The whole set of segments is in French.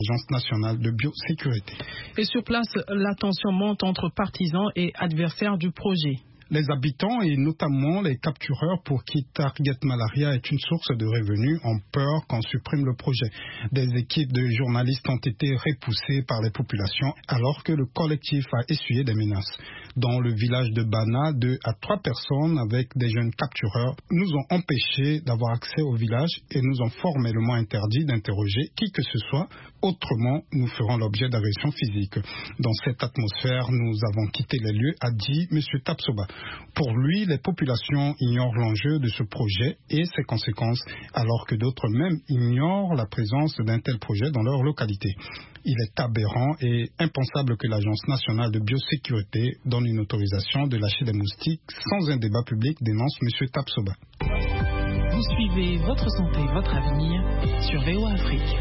l'Agence nationale de biosécurité. Et sur place, la tension monte entre partisans et adversaires du projet. Les habitants et notamment les captureurs pour qui Target Malaria est une source de revenus ont peur qu'on supprime le projet. Des équipes de journalistes ont été repoussées par les populations alors que le collectif a essuyé des menaces. Dans le village de Bana, 2 à 3 personnes avec des jeunes captureurs nous ont empêchés d'avoir accès au village et nous ont formellement interdit d'interroger qui que ce soit. Autrement, nous ferons l'objet d'agressions physiques. Dans cette atmosphère, nous avons quitté les lieux, a dit M. Tapsoba. Pour lui, les populations ignorent l'enjeu de ce projet et ses conséquences, alors que d'autres même ignorent la présence d'un tel projet dans leur localité. Il est aberrant et impensable que l'Agence nationale de biosécurité donne une autorisation de lâcher des moustiques sans un débat public, dénonce M. Tapsoba. Vous suivez Votre santé, votre avenir sur VOA Afrique.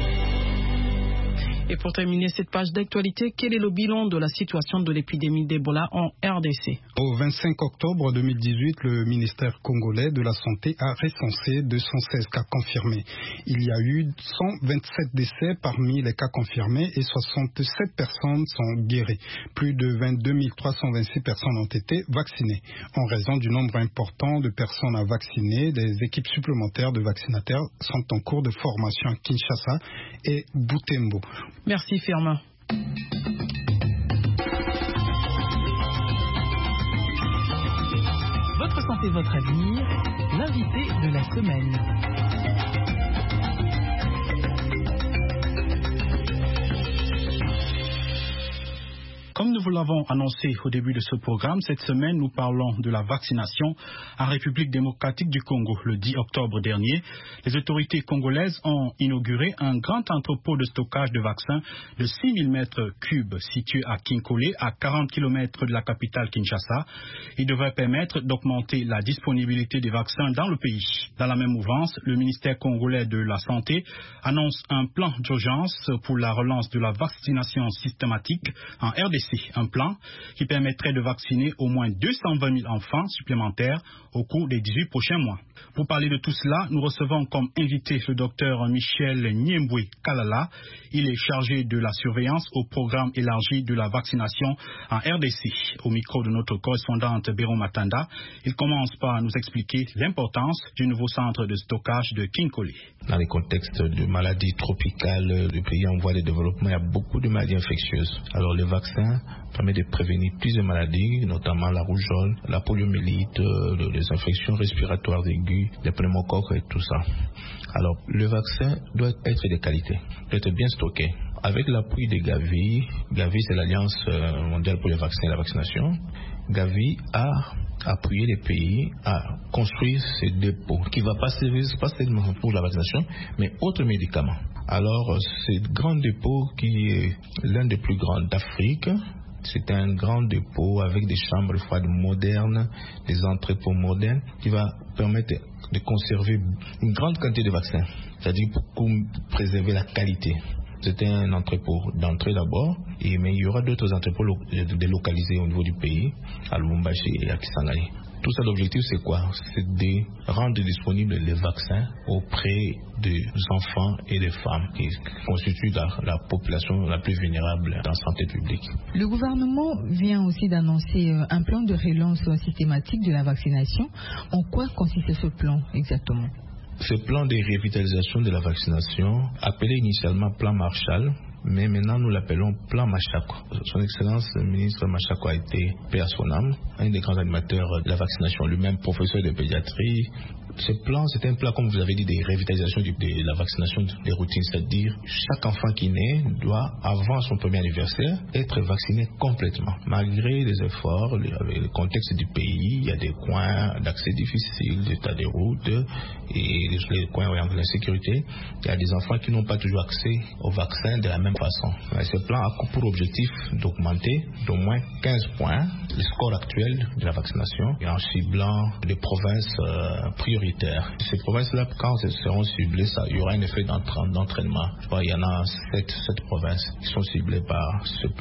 Et pour terminer cette page d'actualité, quel est le bilan de la situation de l'épidémie d'Ebola en RDC? Au 25 octobre 2018, le ministère congolais de la Santé a recensé 216 cas confirmés. Il y a eu 127 décès parmi les cas confirmés et 67 personnes sont guéries. Plus de 22 326 personnes ont été vaccinées. En raison du nombre important de personnes à vacciner, des équipes supplémentaires de vaccinateurs sont en cours de formation à Kinshasa et Butembo. Merci Firmin. Votre santé, votre avenir, l'invité de la semaine. Comme nous vous l'avons annoncé au début de ce programme, cette semaine, nous parlons de la vaccination en République démocratique du Congo. Le 10 octobre dernier, les autorités congolaises ont inauguré un grand entrepôt de stockage de vaccins de 6000 mètres cubes situé à Kinkole, à 40 km de la capitale Kinshasa. Il devrait permettre d'augmenter la disponibilité des vaccins dans le pays. Dans la même mouvance, le ministère congolais de la Santé annonce un plan d'urgence pour la relance de la vaccination systématique en RDC. Un plan qui permettrait de vacciner au moins 220 000 enfants supplémentaires au cours des 18 prochains mois. Pour parler de tout cela, nous recevons comme invité le docteur Michel Niemboué Kalala. Il est chargé de la surveillance au programme élargi de la vaccination en RDC. Au micro de notre correspondante Béron Matanda, il commence par nous expliquer l'importance du nouveau centre de stockage de Kinkole. Dans les contextes de maladies tropicales, de pays en voie de développement, il y a beaucoup de maladies infectieuses. Alors le vaccin permet de prévenir plusieurs maladies, notamment la rougeole, la poliomyélite, les infections respiratoires aiguës, les pneumocoques et tout ça. Alors, le vaccin doit être de qualité, doit être bien stocké. Avec l'appui de Gavi, Gavi c'est l'Alliance mondiale pour les vaccins et la vaccination, Gavi a appuyé les pays à construire ces dépôts qui ne va pas servir pas seulement pour la vaccination, mais autres médicaments. Alors, ce grand dépôt qui est l'un des plus grands d'Afrique, c'est un grand dépôt avec des chambres froides modernes, des entrepôts modernes qui va permettre de conserver une grande quantité de vaccins, c'est-à-dire pour préserver la qualité. C'était un entrepôt d'entrée d'abord, mais il y aura d'autres entrepôts délocalisés au niveau du pays, à Lubumbashi et à Kisangani. Tout ça, l'objectif, c'est quoi? C'est de rendre disponibles les vaccins auprès des enfants et des femmes qui constituent la population la plus vulnérable dans la santé publique. Le gouvernement vient aussi d'annoncer un plan de relance systématique de la vaccination. En quoi consiste ce plan exactement? Ce plan de revitalisation de la vaccination, appelé initialement plan Marshall, mais maintenant nous l'appelons plan Machako. Son Excellence le ministre Machako a été paix à son âme, un des grands animateurs de la vaccination, lui-même professeur de pédiatrie. Ce plan, c'est un plan, comme vous avez dit, de revitalisation de la vaccination des routines, c'est-à-dire chaque enfant qui naît doit, avant son premier anniversaire, être vacciné complètement. Malgré les efforts, avec le contexte du pays, il y a des coins d'accès difficiles, des tas de routes et les coins orientés de l'insécurité. Il y a des enfants qui n'ont pas toujours accès au vaccin de la même façon. Ce plan a pour objectif d'augmenter d'au moins 15 points le score actuel de la vaccination et en ciblant des provinces prioritaires. Ces provinces-là, quand elles seront ciblées, il y aura un effet d'entraînement. Je crois qu'il y en a 7 provinces qui sont ciblées par ce plan.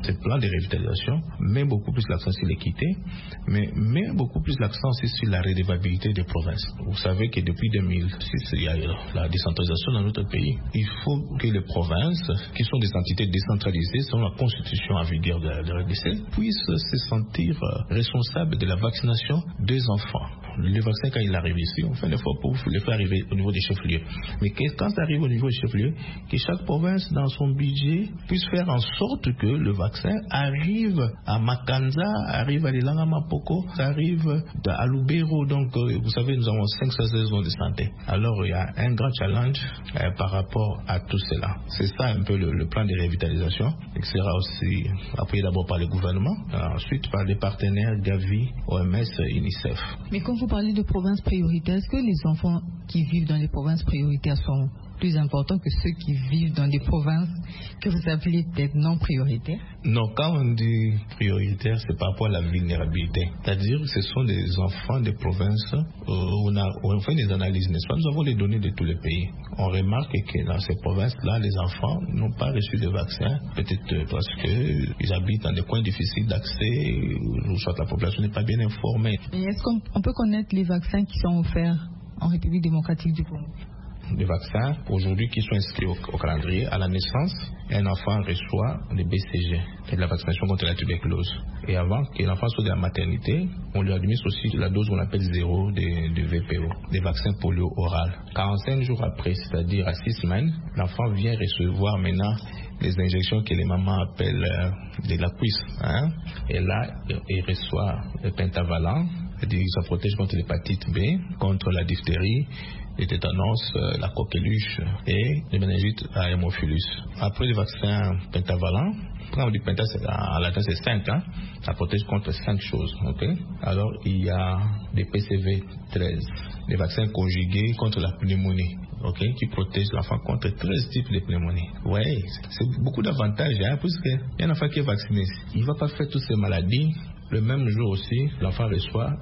ce plan de revitalisation met beaucoup plus l'accent sur l'équité, mais met beaucoup plus l'accent aussi sur la redevabilité des provinces. Vous savez que depuis 2006, il y a la décentralisation dans notre pays. Il faut que les provinces, qui sont des entités décentralisées selon la constitution en vigueur de la RDC, puissent se sentir responsables de la vaccination des enfants. Le vaccin, quand il arrive ici, on fait un effort pour le faire arriver au niveau des chefs-lieux. Mais quand ça arrive au niveau des chefs-lieux, que chaque province, dans son budget, puisse faire en sorte que le vaccin arrive à Makanza, arrive à Lilanga Mapoko, ça arrive à Lubero. Donc, vous savez, nous avons 516 zones de santé. Alors, il y a un grand challenge par rapport à tout cela. C'est ça un peu le plan de revitalisation, qui sera aussi appuyé d'abord par le gouvernement, ensuite par les partenaires Gavi, OMS, UNICEF. Mais quand vous parlez de provinces prioritaires, est-ce que les enfants qui vivent dans les provinces prioritaires sont plus importants que ceux qui vivent dans des provinces que vous appelez peut-être non prioritaires? Non, quand on dit prioritaire, c'est par rapport à la vulnérabilité. C'est-à-dire que ce sont des enfants des provinces où on fait des analyses, n'est-ce pas? Nous avons les données de tous les pays. On remarque que dans ces provinces-là, les enfants n'ont pas reçu de vaccin, peut-être parce qu'ils habitent dans des coins difficiles d'accès, ou soit la population n'est pas bien informée. Et est-ce qu'on peut connaître les vaccins qui sont offerts en République démocratique du Congo? Les vaccins, aujourd'hui, qui sont inscrits au calendrier, à la naissance, un enfant reçoit le BCG, c'est de la vaccination contre la tuberculose. Et avant que l'enfant soit de la maternité, on lui administre aussi la dose qu'on appelle 0 de VPO, des vaccins polio oral. 45 jours après, c'est-à-dire à 6 semaines, l'enfant vient recevoir maintenant les injections que les mamans appellent de la cuisse. Et là, il reçoit le pentavalent, c'est-à-dire ça protège contre l'hépatite B, contre la diphtérie, le tétanos, la coqueluche et le méningite à hémophilus. Après le vaccin pentavalent, quand on dit penta, en latin c'est 5, ça protège contre 5 choses. Okay? Alors il y a des PCV 13, des vaccins conjugués contre la pneumonie. Okay, qui protège l'enfant contre 13 types de pneumonie. Oui, c'est beaucoup d'avantages, puisque un enfant qui est vacciné, il ne va pas faire toutes ces maladies. Le même jour aussi, l'enfant reçoit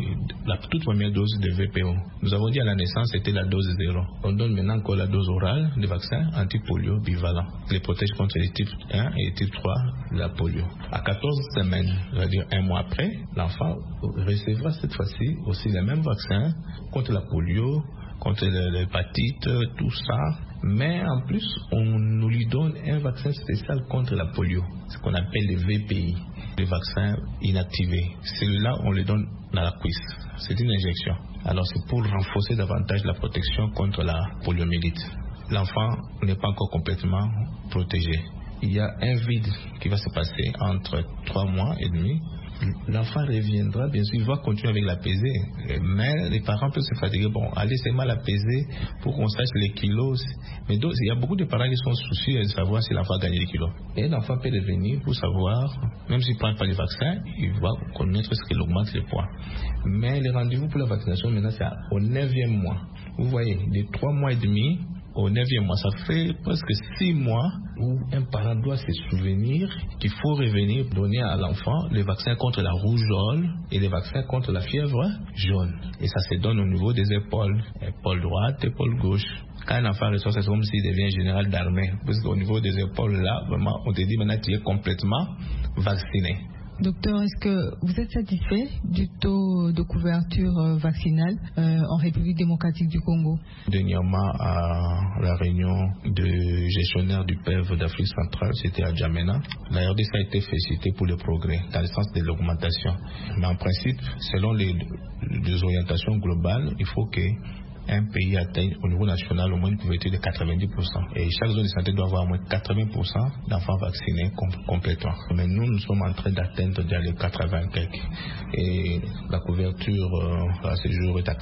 la toute première dose de VPO. Nous avons dit à la naissance, c'était la dose 0. On donne maintenant encore la dose orale de vaccin anti-polio bivalent. Il les protège contre les types 1 et les types 3 de la polio. À 14 semaines, c'est-à-dire un mois après, l'enfant recevra cette fois-ci aussi les mêmes vaccins contre la polio, contre l'hépatite, tout ça. Mais en plus, on lui donne un vaccin spécial contre la polio, ce qu'on appelle le VPI, le vaccin inactivé. Celui-là, on le donne dans la cuisse. C'est une injection. Alors, c'est pour renforcer davantage la protection contre la poliomyélite. L'enfant n'est pas encore complètement protégé. Il y a un vide qui va se passer entre 3 mois et demi. L'enfant reviendra, bien sûr, il va continuer avec la pesée, mais les parents peuvent se fatiguer. Bon, allez seulement la peser pour qu'on sache les kilos. Mais donc, il y a beaucoup de parents qui sont soucieux de savoir si l'enfant a gagné les kilos. Et l'enfant peut revenir pour savoir, même s'il ne prend pas les vaccins, il va connaître ce qu'il augmente le poids. Mais les rendez-vous pour la vaccination, maintenant, c'est au 9e mois. Vous voyez, de 3 mois et demi au 9e mois, ça fait presque 6 mois où un parent doit se souvenir qu'il faut revenir donner à l'enfant les vaccins contre la rougeole et les vaccins contre la fièvre jaune. Et ça se donne au niveau des épaules, épaule droite, épaule gauche. Quand un enfant reçoit, c'est comme s'il devient général d'armée. Parce qu'au niveau des épaules, là, vraiment, on te dit maintenant tu es complètement vacciné. Docteur, est-ce que vous êtes satisfait du taux de couverture vaccinale en République démocratique du Congo? Dernièrement, à la réunion de gestionnaire du PEV d'Afrique centrale, c'était à Djamena, la RDC a été félicitée pour le progrès dans le sens de l'augmentation. Mais en principe, selon les orientations globales, il faut que un pays atteigne au niveau national au moins une couverture de 90%. Et chaque zone de santé doit avoir au moins 80% d'enfants vaccinés complètement. Mais nous sommes en train d'atteindre les 80 quelques. Et la couverture à ce jour est à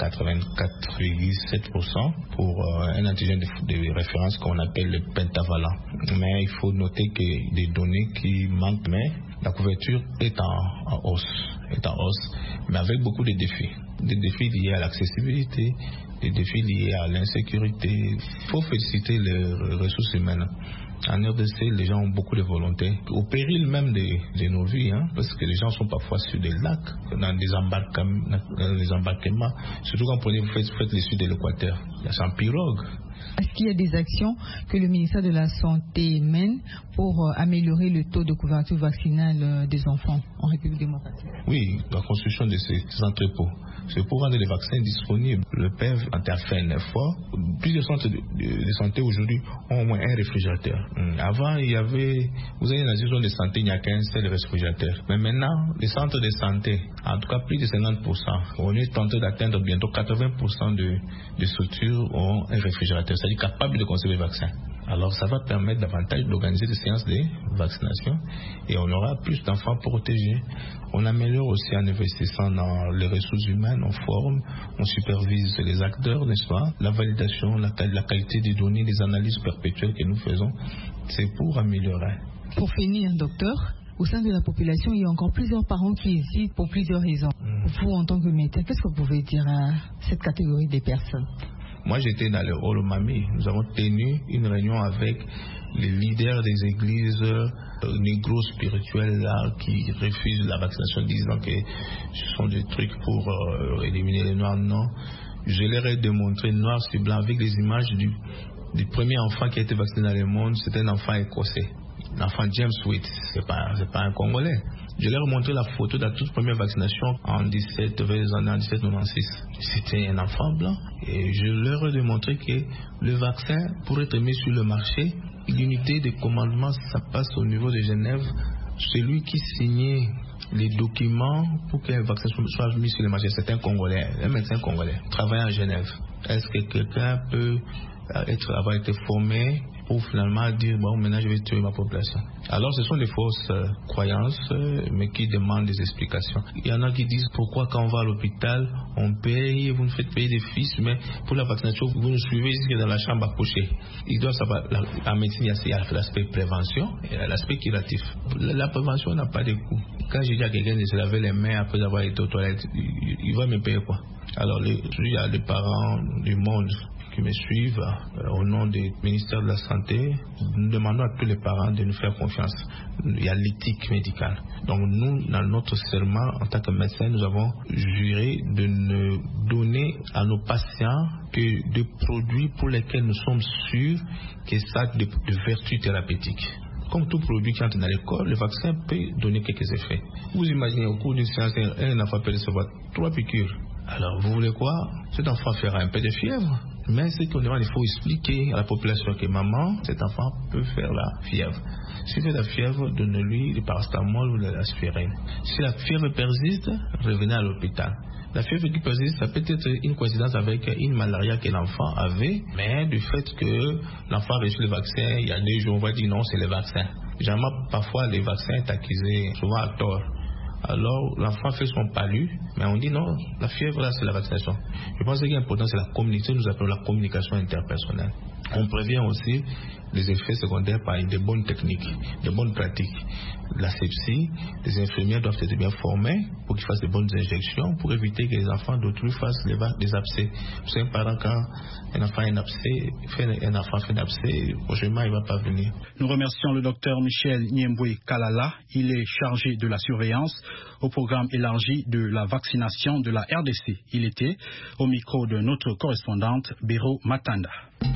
84,7% pour un antigène de référence qu'on appelle le pentavalent. Mais il faut noter que des données qui manquent, mais la couverture est en hausse, mais avec beaucoup de défis. Des défis liés à l'accessibilité, des défis liés à l'insécurité. Il faut féliciter les ressources humaines. En RDC, les gens ont beaucoup de volonté, au péril même de nos vies, parce que les gens sont parfois sur des lacs, dans des embarquements, surtout quand vous faites le sud de l'Équateur. Il y a 100 pirogues. Est-ce qu'il y a des actions que le ministère de la Santé mène pour améliorer le taux de couverture vaccinale des enfants en République démocratique? Oui, la construction de ces entrepôts. C'est pour rendre les vaccins disponibles. Le PEV a fait un effort. Plusieurs centres de santé aujourd'hui ont au moins un réfrigérateur. Avant, vous avez dans les zones de santé, il n'y a qu'un seul réfrigérateur. Mais maintenant, les centres de santé, en tout cas plus de 50%, on est tenté d'atteindre bientôt 80% de structures ont un réfrigérateur, c'est-à-dire capable de conserver le vaccin. Alors ça va permettre davantage d'organiser des séances de vaccination et on aura plus d'enfants protégés. On améliore aussi en investissant dans les ressources humaines, on forme, on supervise les acteurs, n'est-ce pas? La validation, la qualité des données, les analyses perpétuelles que nous faisons, c'est pour améliorer. Pour finir, docteur, au sein de la population, il y a encore plusieurs parents qui hésitent pour plusieurs raisons. Vous, en tant que médecin, qu'est-ce que vous pouvez dire à cette catégorie des personnes? Moi, j'étais dans le Olomami. Nous avons tenu une réunion avec les leaders des églises négro-spirituelles là, qui refusent la vaccination, disant que ce sont des trucs pour éliminer les Noirs. Non. Je leur ai démontré noir sur blanc avec des images du premier enfant qui a été vacciné dans le monde. C'était un enfant écossais. L'enfant James Witt, c'est pas un Congolais. Je leur ai montré la photo de la toute première vaccination en 1796. C'était un enfant blanc. Et je leur ai démontré que le vaccin, pour être mis sur le marché, l'unité de commandement, ça passe au niveau de Genève. Celui qui signait les documents pour qu'un vaccin soit mis sur le marché, c'est un Congolais, un médecin congolais, travaillant à Genève. Est-ce que quelqu'un peut avoir été formé pour finalement dire bon, maintenant je vais tuer ma population? Alors ce sont des fausses croyances, mais qui demandent des explications. Il y en a qui disent pourquoi quand on va à l'hôpital on paye, vous nous faites payer des fils, mais pour la vaccination vous nous suivez ici dans la chambre à coucher. Ils doivent savoir, en médecine il y a l'aspect prévention et l'aspect curatif. La prévention n'a pas de coût. Quand je dis à quelqu'un de se laver les mains après avoir été aux toilettes, il va me payer quoi? Alors il y a des parents du monde qui me suivent au nom du ministère de la Santé. Nous demandons à tous les parents de nous faire confiance. Il y a l'éthique médicale. Donc nous, dans notre serment, en tant que médecin, nous avons juré de ne donner à nos patients que des produits pour lesquels nous sommes sûrs que ça a de vertus thérapeutiques. Comme tout produit qui entre dans le corps, le vaccin peut donner quelques effets. Vous imaginez au cours d'une séance, un enfant peut recevoir 3 piqûres. Alors, vous voulez quoi? Cet enfant fera un peu de fièvre. Mais ce qu'on demande, il faut expliquer à la population que maman, cet enfant peut faire la fièvre. S'il fait la fièvre, donnez-lui du paracétamol ou de l'aspirine. Si la fièvre persiste, revenez à l'hôpital. La fièvre qui persiste, ça peut être une coïncidence avec une malaria que l'enfant avait, mais du fait que l'enfant a reçu le vaccin, il y a 2 jours, on va dire non, c'est le vaccin. Généralement, parfois, le vaccin est accusé, souvent à tort. Alors, l'enfant fait son palu, mais on dit non, la fièvre là, c'est la vaccination. Je pense que ce qui est important, c'est la communication, nous appelons la communication interpersonnelle. On prévient aussi les effets secondaires par de bonnes techniques, de bonnes pratiques. La sepsie, les infirmières doivent être bien formées pour qu'ils fassent de bonnes injections pour éviter que les enfants d'autrui fassent des abcès. Parce qu'un parent, quand un enfant fait un abcès, prochainement, il ne va pas venir. Nous remercions le docteur Michel Niemboué Kalala. Il est chargé de la surveillance au programme élargi de la vaccination de la RDC. Il était au micro de notre correspondante Béro Matanda.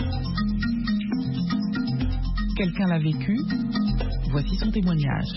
Quelqu'un l'a vécu, voici son témoignage.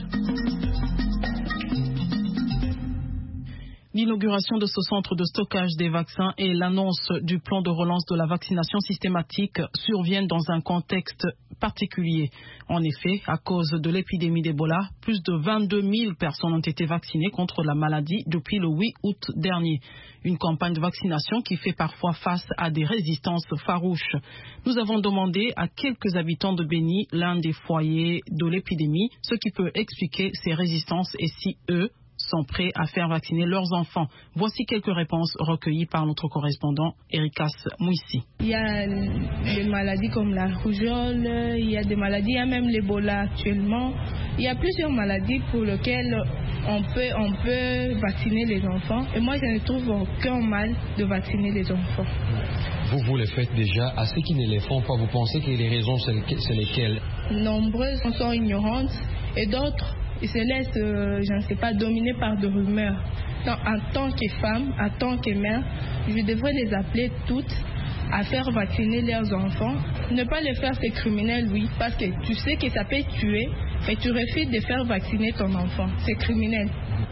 L'inauguration de ce centre de stockage des vaccins et l'annonce du plan de relance de la vaccination systématique surviennent dans un contexte particulier. En effet, à cause de l'épidémie d'Ebola, plus de 22 000 personnes ont été vaccinées contre la maladie depuis le 8 août dernier. Une campagne de vaccination qui fait parfois face à des résistances farouches. Nous avons demandé à quelques habitants de Béni, l'un des foyers de l'épidémie, ce qui peut expliquer ces résistances et si eux sont prêts à faire vacciner leurs enfants. Voici quelques réponses recueillies par notre correspondant Ericas Mouissi. Il y a des maladies comme la rougeole, il y a des maladies, il y a même l'Ebola actuellement. Il y a plusieurs maladies pour lesquelles on peut vacciner les enfants. Et moi, je ne trouve aucun mal de vacciner les enfants. Vous les faites déjà. À ceux qui ne les font pas, vous pensez que les raisons, c'est lesquelles? Nombreuses sont ignorantes et d'autres ils se laissent, je ne sais pas, dominer par des rumeurs. Donc, en tant que femme, en tant que mère, je devrais les appeler toutes à faire vacciner leurs enfants. Ne pas le faire, c'est criminel, oui, parce que tu sais que ça peut tuer, mais tu refuses de faire vacciner ton enfant. C'est criminel.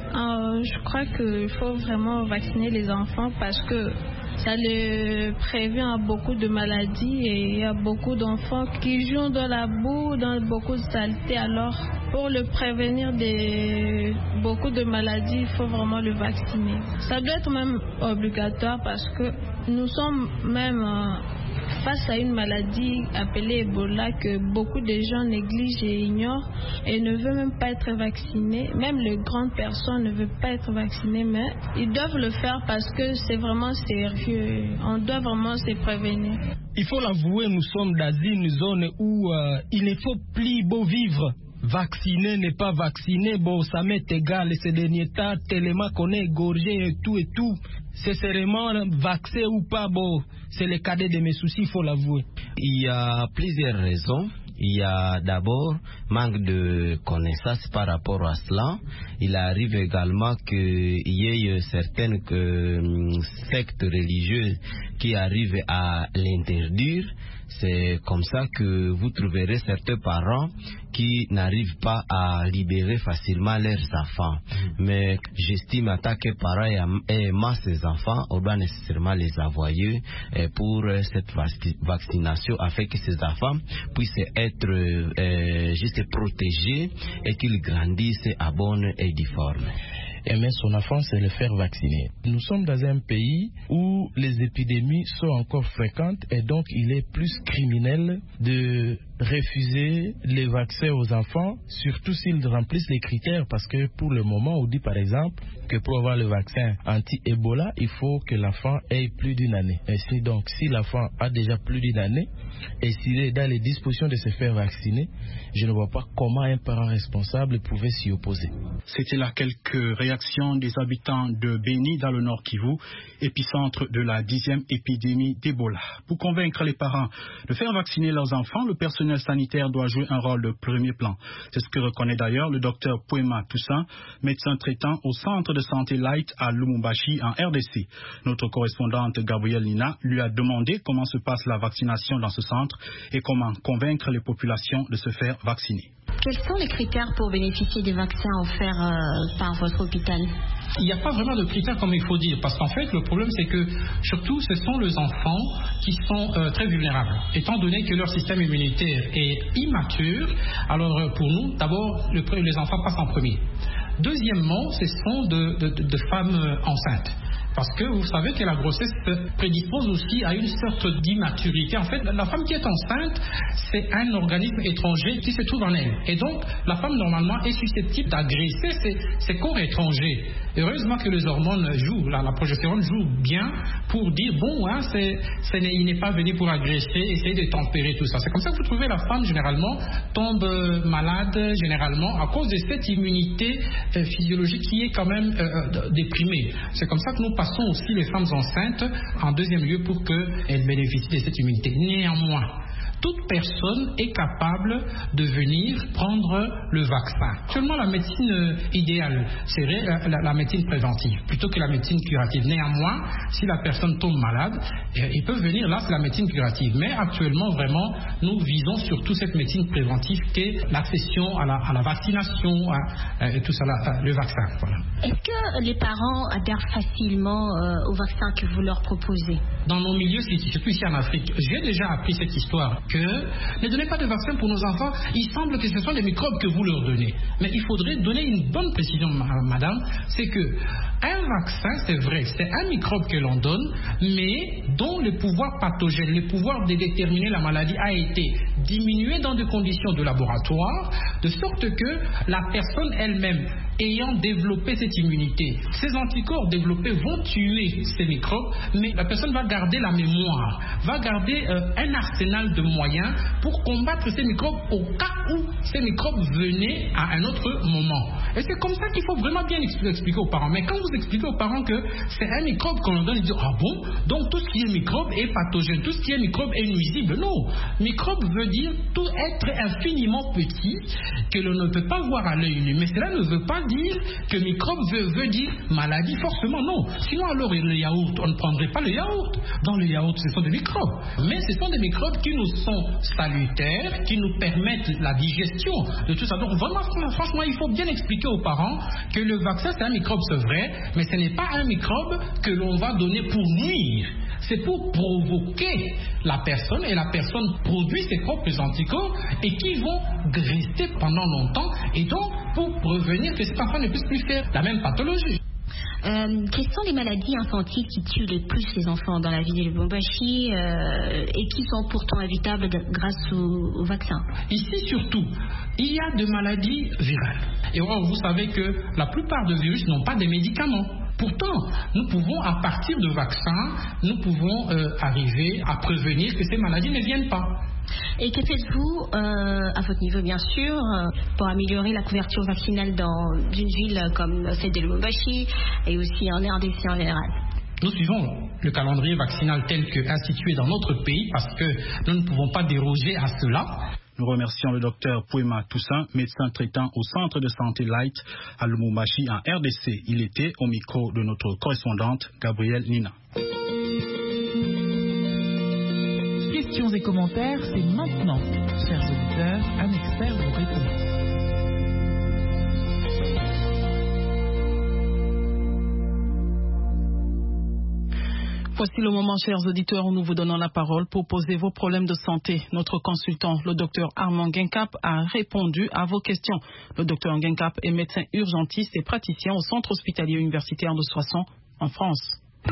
Je crois qu'il faut vraiment vacciner les enfants parce que ça les prévient beaucoup de maladies et il y a beaucoup d'enfants qui jouent dans la boue, dans beaucoup de saleté. Alors, pour le prévenir de beaucoup de maladies, il faut vraiment le vacciner. Ça doit être même obligatoire parce que nous sommes même face à une maladie appelée Ebola que beaucoup de gens négligent et ignorent et ne veulent même pas être vaccinés. Même les grandes personnes ne veulent pas être vaccinées, mais ils doivent le faire parce que c'est vraiment sérieux. On doit vraiment se prévenir. Il faut l'avouer, nous sommes dans une zone où il ne faut plus beau vivre. Vacciner n'est pas vacciner, bon, ça m'est égal. Ces derniers temps, tellement qu'on est égorgé et tout. C'est seulement vaccin ou pas, bon, c'est le cadet de mes soucis, il faut l'avouer. Il y a plusieurs raisons. Il y a d'abord manque de connaissances par rapport à cela. Il arrive également qu'il y ait certaines sectes religieuses qui arrivent à l'interdire. C'est comme ça que vous trouverez certains parents qui n'arrivent pas à libérer facilement leurs enfants. Mais j'estime en tant que parent aimant ses enfants, on doit nécessairement les envoyer pour cette vaccination afin que ces enfants puissent être juste protégés et qu'ils grandissent à bonne et due forme. Aimer son enfant, c'est le faire vacciner. Nous sommes dans un pays où les épidémies sont encore fréquentes et donc il est plus criminel de refuser les vaccins aux enfants, surtout s'ils remplissent les critères, parce que pour le moment, on dit par exemple que pour avoir le vaccin anti-Ebola, il faut que l'enfant ait plus d'une année. Ainsi donc, si l'enfant a déjà plus d'une année et s'il est dans les dispositions de se faire vacciner, je ne vois pas comment un parent responsable pouvait s'y opposer. C'était là quelques réactions des habitants de Beni dans le Nord Kivu, épicentre de la 10e épidémie d'Ebola. Pour convaincre les parents de faire vacciner leurs enfants, le personnel sanitaire doit jouer un rôle de premier plan. C'est ce que reconnaît d'ailleurs le docteur Pouema Toussaint, médecin traitant au centre de santé Light à Lumumbashi en RDC. Notre correspondante Gabrielle Nina lui a demandé comment se passe la vaccination dans ce centre et comment convaincre les populations de se faire vacciner. Quels sont les critères pour bénéficier des vaccins offerts par votre hôpital ? Il n'y a pas vraiment de critères comme il faut dire, parce qu'en fait le problème c'est que surtout ce sont les enfants qui sont très vulnérables, étant donné que leur système immunitaire est immature. Alors pour nous, d'abord les enfants passent en premier. Deuxièmement, ce sont de femmes enceintes. Parce que vous savez que la grossesse prédispose aussi à une sorte d'immaturité. En fait, la femme qui est enceinte, c'est un organisme étranger qui se trouve en elle. Et donc, la femme, normalement, est susceptible d'agresser ces corps étrangers. Heureusement que les hormones jouent, la progestérone joue bien pour dire, bon, hein, il n'est pas venu pour agresser, essayer de tempérer tout ça. C'est comme ça que vous trouvez la femme, généralement, tombe malade, généralement, à cause de cette immunité physiologique qui est quand même déprimée. C'est comme ça que nous passons aussi les femmes enceintes en deuxième lieu pour qu'elles bénéficient de cette immunité. Néanmoins, toute personne est capable de venir prendre le vaccin. Actuellement, la médecine idéale serait la médecine préventive plutôt que la médecine curative. Néanmoins, si la personne tombe malade, il peut venir, là c'est la médecine curative. Mais actuellement, vraiment, nous visons surtout cette médecine préventive qui est l'accession à la vaccination, et tout ça, le vaccin. Voilà. Est-ce que les parents adhèrent facilement au vaccin que vous leur proposez ? Dans nos milieux, surtout ici en Afrique, j'ai déjà appris cette histoire que ne donnez pas de vaccin pour nos enfants. Il semble que ce sont des microbes que vous leur donnez. Mais il faudrait donner une bonne précision, madame. C'est que un vaccin, c'est vrai, c'est un microbe que l'on donne, mais dont le pouvoir pathogène, le pouvoir de déterminer la maladie a été diminué dans des conditions de laboratoire, de sorte que la personne elle-même, ayant développé cette immunité, ces anticorps développés vont tuer ces microbes, mais la personne va garder la mémoire, va garder un arsenal de moyens pour combattre ces microbes au cas où ces microbes venaient à un autre moment. Et c'est comme ça qu'il faut vraiment bien expliquer aux parents. Mais quand vous expliquez aux parents que c'est un microbe qu'on leur donne, ils disent « Ah bon? Donc tout ce qui est microbe est pathogène, tout ce qui est microbe est nuisible. » Non, microbe veut dire tout être infiniment petit que l'on ne peut pas voir à l'œil nu. Mais cela ne veut pas dire que microbe veut dire maladie forcément, non. Sinon alors le yaourt, on ne prendrait pas le yaourt. Dans le yaourt, ce sont des microbes. Mais ce sont des microbes qui nous sont salutaires, qui nous permettent la digestion de tout ça. Donc vraiment, franchement, il faut bien expliquer aux parents que le vaccin c'est un microbe, c'est vrai, mais ce n'est pas un microbe que l'on va donner pour nuire. C'est pour provoquer la personne et la personne produit ses propres anticorps et qui vont rester pendant longtemps et donc pour prévenir que cet enfant ne puisse plus faire la même pathologie. Quelles sont les maladies infantiles qui tuent les plus les enfants dans la ville de Lubumbashi et qui sont pourtant évitables grâce au vaccin? Ici surtout, il y a des maladies virales. Et vous savez que la plupart des virus n'ont pas de médicaments. Pourtant, nous pouvons, à partir de vaccins, nous pouvons arriver à prévenir que ces maladies ne viennent pas. Et que faites-vous, à votre niveau bien sûr, pour améliorer la couverture vaccinale dans une ville comme celle de Lubumbashi et aussi en RDC en général? Nous suivons le calendrier vaccinal tel que institué dans notre pays parce que nous ne pouvons pas déroger à cela. Nous remercions le docteur Pouema Toussaint, médecin traitant au centre de santé Light à Lubumbashi en RDC. Il était au micro de notre correspondante Gabrielle Nina. Questions et commentaires, c'est maintenant. Chers auditeurs, un expert vous répond. Voici le moment, chers auditeurs, où nous vous donnons la parole pour poser vos problèmes de santé. Notre consultant, le docteur Armand Guincap, a répondu à vos questions. Le docteur Guincap est médecin urgentiste et praticien au centre hospitalier universitaire de Soissons, en France.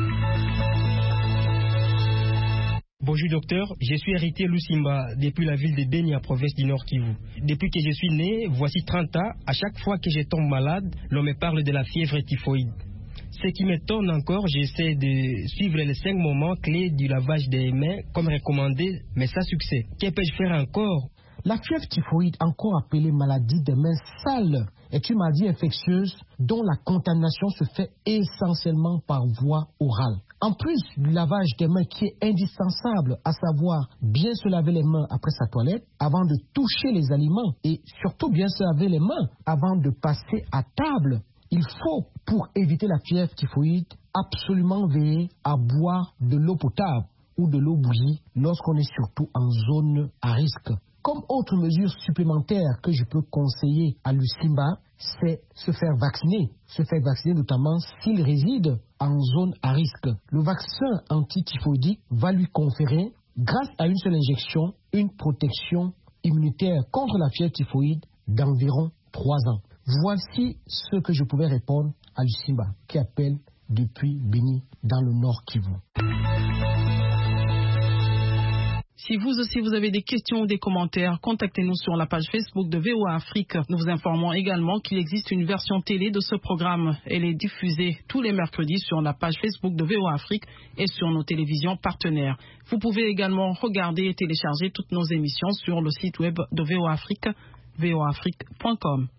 Bonjour docteur, je suis héritier Lusimba depuis la ville de Beni, à province du Nord Kivu. Depuis que je suis né, voici 30 ans, à chaque fois que je tombe malade, l'on me parle de la fièvre typhoïde. Ce qui m'étonne encore, j'essaie de suivre les 5 moments clés du lavage des mains comme recommandé, mais sans succès. Que peux-je faire encore? La fièvre typhoïde, encore appelée maladie des mains sales, est une maladie infectieuse dont la contamination se fait essentiellement par voie orale. En plus du lavage des mains qui est indispensable, à savoir bien se laver les mains après sa toilette, avant de toucher les aliments et surtout bien se laver les mains avant de passer à table, il faut, pour éviter la fièvre typhoïde, absolument veiller à boire de l'eau potable ou de l'eau bouillie lorsqu'on est surtout en zone à risque. Comme autre mesure supplémentaire que je peux conseiller à Lusimba, c'est se faire vacciner. Se faire vacciner notamment s'il réside en zone à risque. Le vaccin antityphoïdique va lui conférer, grâce à une seule injection, une protection immunitaire contre la fièvre typhoïde d'environ 3 ans. Voici ce que je pouvais répondre à Lusimba, qui appelle depuis Beni, dans le Nord Kivu. Si vous aussi vous avez des questions ou des commentaires, contactez-nous sur la page Facebook de VOA Afrique. Nous vous informons également qu'il existe une version télé de ce programme. Elle est diffusée tous les mercredis sur la page Facebook de VOA Afrique et sur nos télévisions partenaires. Vous pouvez également regarder et télécharger toutes nos émissions sur le site web de VOA Afrique, voaafrique.com.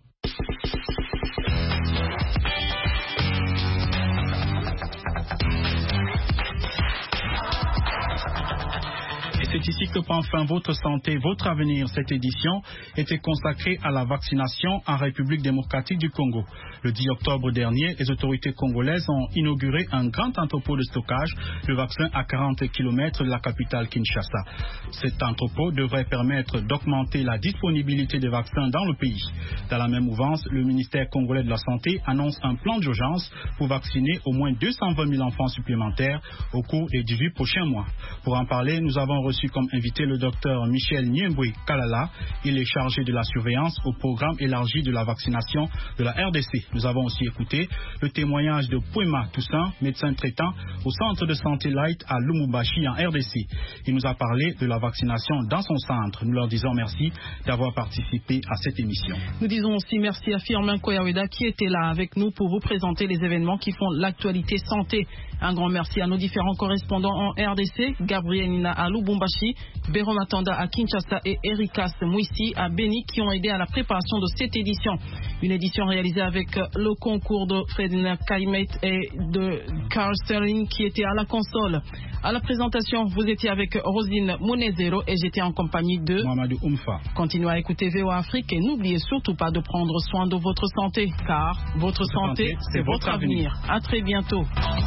C'est ici que prend fin votre santé, votre avenir. Cette édition était consacrée à la vaccination en République démocratique du Congo. Le 10 octobre dernier, les autorités congolaises ont inauguré un grand entrepôt de stockage de vaccins à 40 km de la capitale Kinshasa. Cet entrepôt devrait permettre d'augmenter la disponibilité des vaccins dans le pays. Dans la même mouvance, le ministère congolais de la Santé annonce un plan d'urgence pour vacciner au moins 220 000 enfants supplémentaires au cours des 18 prochains mois. Pour en parler, nous avons reçu comme invité le docteur Michel Niemboué Kalala. Il est chargé de la surveillance au programme élargi de la vaccination de la RDC. Nous avons aussi écouté le témoignage de Pouema Toussaint, médecin traitant au centre de santé Light à Lubumbashi en RDC. Il nous a parlé de la vaccination dans son centre. Nous leur disons merci d'avoir participé à cette émission. Nous disons aussi merci à Firmin Koyaweda qui était là avec nous pour vous présenter les événements qui font l'actualité santé. Un grand merci à nos différents correspondants en RDC, Gabriel Nina à Lubumbashi, Béron Matanda à Kinshasa et Erikas Mouissi à Beni qui ont aidé à la préparation de cette édition. Une édition réalisée avec le concours de Ferdinand Kaimet et de Carl Sterling qui était à la console. À la présentation, vous étiez avec Rosine Mounezero et j'étais en compagnie de Mamadou Oumfa. Continuez à écouter VOA Afrique et n'oubliez surtout pas de prendre soin de votre santé, car votre santé, c'est votre avenir. À très bientôt.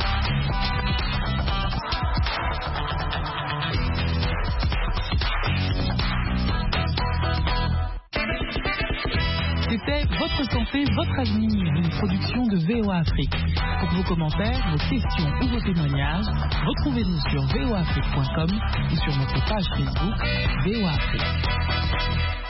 C'était Votre santé, votre avenir, une production de VOA Afrique. Pour vos commentaires, vos questions ou vos témoignages, retrouvez-nous sur voaafrique.com ou sur notre page Facebook VOA Afrique.